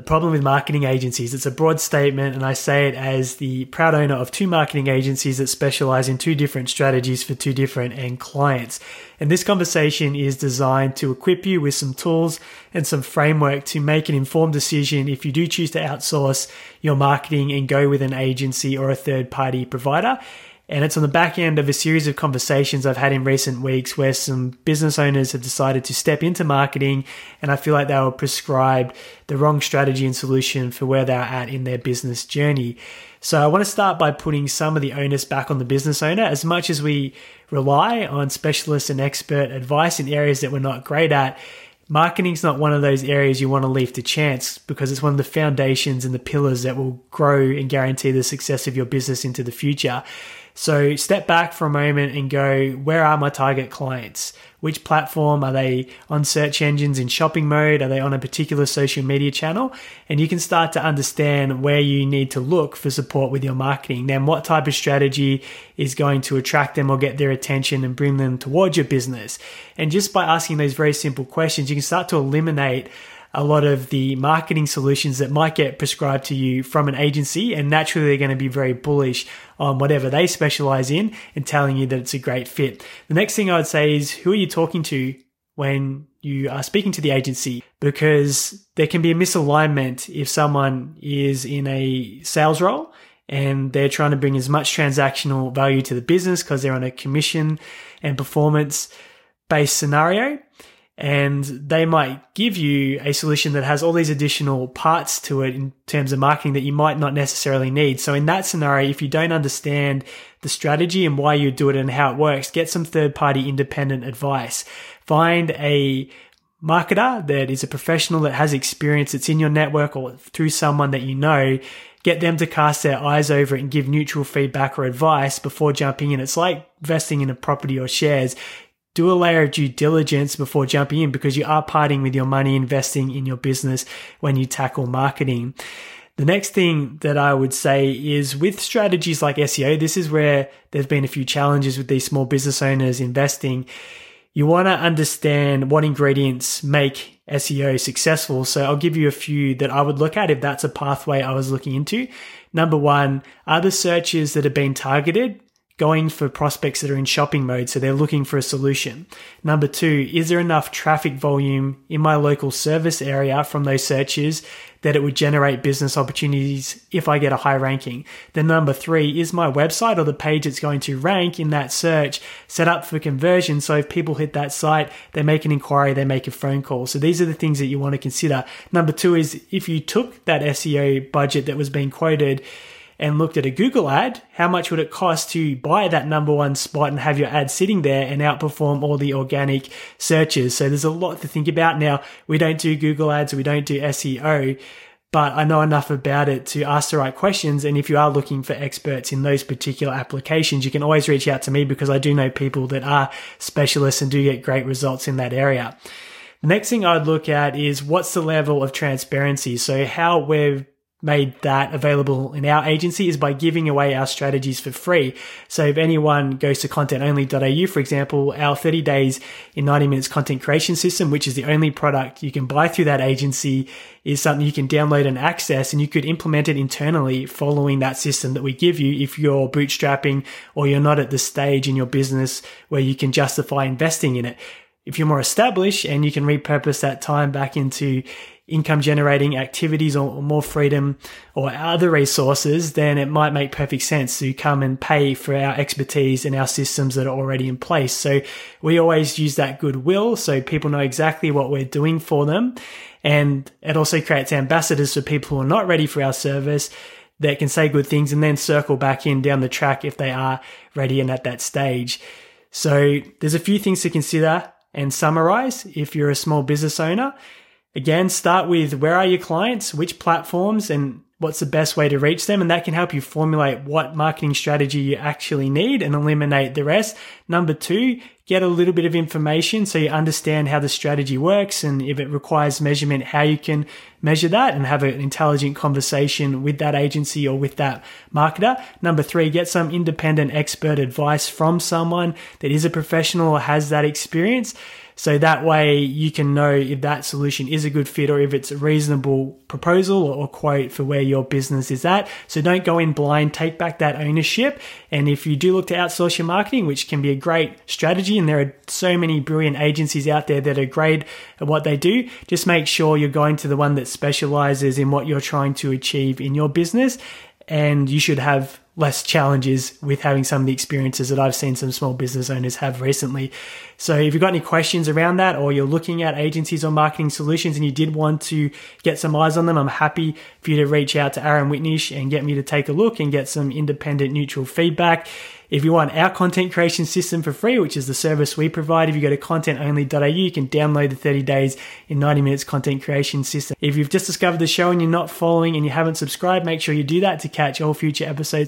problem with marketing agencies, it's a broad statement, and I say it as the proud owner of 2 marketing agencies that specialize in 2 different strategies for 2 different end clients. And this conversation is designed to equip you with some tools and some framework to make an informed decision if you do choose to outsource your marketing and go with an agency or a third-party provider. And it's on the back end of a series of conversations I've had in recent weeks where some business owners have decided to step into marketing, and I feel like they were prescribed the wrong strategy and solution for where they're at in their business journey. So I want to start by putting some of the onus back on the business owner. As much as we rely on specialist and expert advice in areas that we're not great at, marketing's not one of those areas you want to leave to chance, because it's one of the foundations and the pillars that will grow and guarantee the success of your business into the future. So step back for a moment and go, where are my target clients? Which platform? Are they on search engines in shopping mode? Are they on a particular social media channel? And you can start to understand where you need to look for support with your marketing. Then what type of strategy is going to attract them or get their attention and bring them towards your business? And just by asking those very simple questions, you can start to eliminate a lot of the marketing solutions that might get prescribed to you from an agency, and naturally they're going to be very bullish on whatever they specialize in and telling you that it's a great fit. The next thing I would say is, who are you talking to when you are speaking to the agency? Because there can be a misalignment if someone is in a sales role and they're trying to bring as much transactional value to the business because they're on a commission and performance based scenario. And they might give you a solution that has all these additional parts to it in terms of marketing that you might not necessarily need. So in that scenario, if you don't understand the strategy and why you do it and how it works, get some third-party independent advice. Find a marketer that is a professional that has experience, that's in your network or through someone that you know. Get them to cast their eyes over it and give neutral feedback or advice before jumping in. It's like investing in a property or shares. Do a layer of due diligence before jumping in, because you are parting with your money investing in your business when you tackle marketing. The next thing that I would say is, with strategies like SEO, this is where there's been a few challenges with these small business owners investing. You want to understand what ingredients make SEO successful. So I'll give you a few that I would look at if that's a pathway I was looking into. Number one, are the searches that have been targeted going for prospects that are in shopping mode, so they're looking for a solution? Number two, is there enough traffic volume in my local service area from those searches that it would generate business opportunities if I get a high ranking? Then number three, is my website or the page it's going to rank in that search set up for conversion? So if people hit that site, they make an inquiry, they make a phone call. So these are the things that you want to consider. Number two is, if you took that SEO budget that was being quoted and looked at a Google ad, how much would it cost to buy that number one spot and have your ad sitting there and outperform all the organic searches? So there's a lot to think about. Now, we don't do Google ads, we don't do SEO, but I know enough about it to ask the right questions. And if you are looking for experts in those particular applications, you can always reach out to me, because I do know people that are specialists and do get great results in that area. The next thing I'd look at is, what's the level of transparency? So how we've made that available in our agency is by giving away our strategies for free. So if anyone goes to contentonly.au, for example, our 30 days in 90 minutes content creation system, which is the only product you can buy through that agency, is something you can download and access, and you could implement it internally following that system that we give you if you're bootstrapping or you're not at the stage in your business where you can justify investing in it. If you're more established and you can repurpose that time back into income generating activities or more freedom or other resources, then it might make perfect sense to come and pay for our expertise and our systems that are already in place. So we always use that goodwill so people know exactly what we're doing for them. And it also creates ambassadors for people who are not ready for our service that can say good things and then circle back in down the track if they are ready and at that stage. So there's a few things to consider and summarize if you're a small business owner. Again, start with, where are your clients, which platforms, and what's the best way to reach them? And that can help you formulate what marketing strategy you actually need and eliminate the rest. Number two, get a little bit of information so you understand how the strategy works, and if it requires measurement, how you can measure that, and have an intelligent conversation with that agency or with that marketer. Number 3, get some independent expert advice from someone that is a professional or has that experience. So that way you can know if that solution is a good fit or if it's a reasonable proposal or quote for where your business is at. So don't go in blind, take back that ownership. And if you do look to outsource your marketing, which can be a great strategy, and there are so many brilliant agencies out there that are great at what they do, just make sure you're going to the one that specializes in what you're trying to achieve in your business. And you should have less challenges with having some of the experiences that I've seen some small business owners have recently. So if you've got any questions around that, or you're looking at agencies or marketing solutions and you did want to get some eyes on them, I'm happy for you to reach out to Aaron Whitnish and get me to take a look and get some independent, neutral feedback. If you want our content creation system for free, which is the service we provide, if you go to contentonly.au, you can download the 30 days in 90 minutes content creation system. If you've just discovered the show and you're not following and you haven't subscribed, make sure you do that to catch all future episodes.